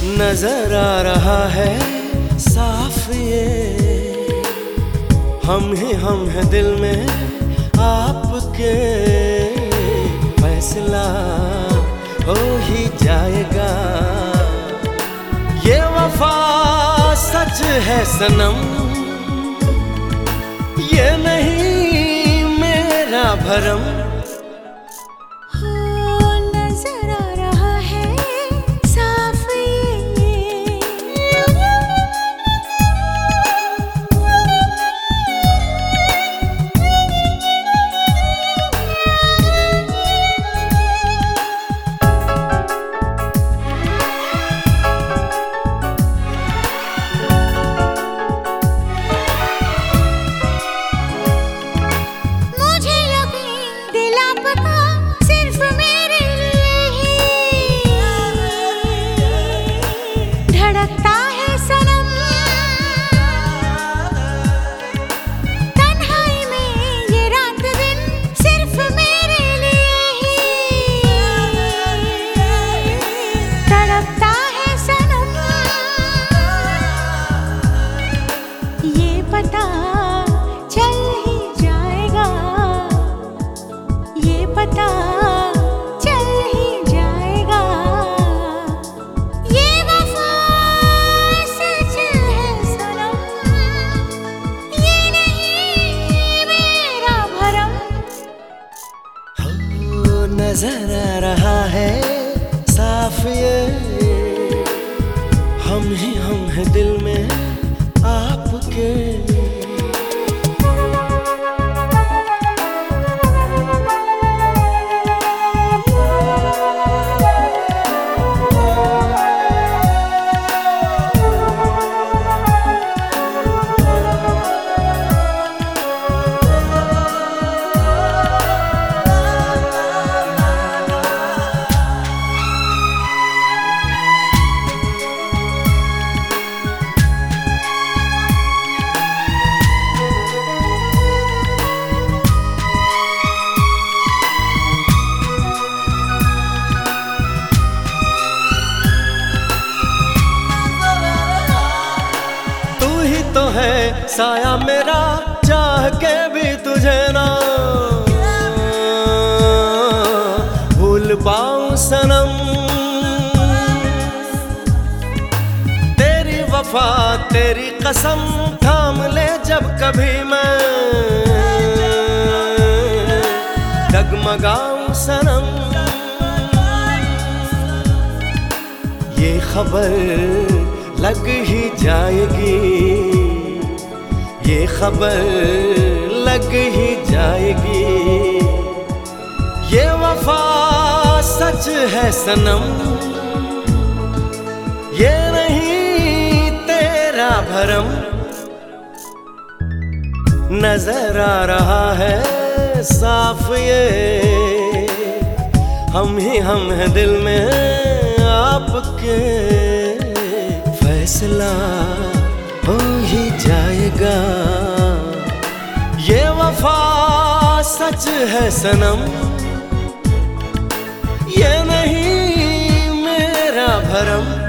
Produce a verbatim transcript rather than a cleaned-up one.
नजर आ रहा है साफ ये, हम ही हम हैं दिल में आपके, फैसला हो ही जाएगा। ये वफा सच है सनम, ये नहीं मेरा भरम। पता चल ही जाएगा, ये पता चल ही जाएगा। ये वफा सच है सनम, ये नहीं मेरा भरम। हो नजर आ रहा है साफ ये, हम ही हम हैं दिल में आपके। तो है साया मेरा, चाह के भी तुझे ना भूल पाऊं सनम। तेरी वफा तेरी कसम थाम ले जब कभी मैं डगमगाऊं सनम। ये खबर लग ही जाएगी, ये खबर लग ही जाएगी। ये वफा सच है सनम, ये नहीं तेरा भरम। नजर आ रहा है साफ ये, हम ही हम हैं दिल में आपके, फैसला हो ही जाएगा। ये वफा सच है सनम, ये नहीं मेरा भरम।